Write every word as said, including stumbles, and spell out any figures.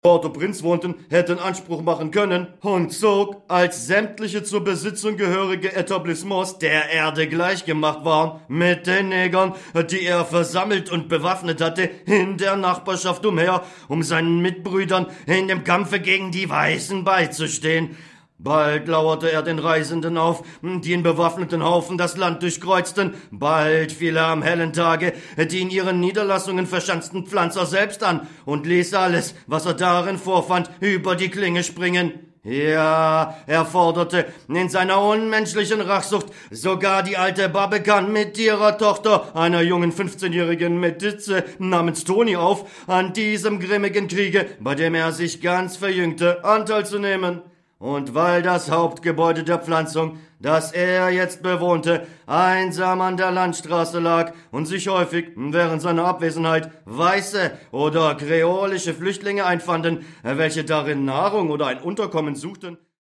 Port-au-Prince wohnten, hätten Anspruch machen können und zog, als sämtliche zur Besitzung gehörige Etablissements der Erde gleichgemacht waren, mit den Negern, die er versammelt und bewaffnet hatte, in der Nachbarschaft umher, um seinen Mitbrüdern in dem Kampfe gegen die Weißen beizustehen. Bald lauerte er den Reisenden auf, die in bewaffneten Haufen das Land durchkreuzten. Bald fiel er am hellen Tage die in ihren Niederlassungen verschanzten Pflanzer selbst an und ließ alles, was er darin vorfand, über die Klinge springen. Ja, er forderte in seiner unmenschlichen Rachsucht sogar die alte Babekan mit ihrer Tochter, einer jungen fünfzehnjährigen Medize namens Toni, auf, an diesem grimmigen Kriege, bei dem er sich ganz verjüngte, Anteil zu nehmen. Und weil das Hauptgebäude der Pflanzung, das er jetzt bewohnte, einsam an der Landstraße lag und sich häufig während seiner Abwesenheit weiße oder kreolische Flüchtlinge einfanden, welche darin Nahrung oder ein Unterkommen suchten,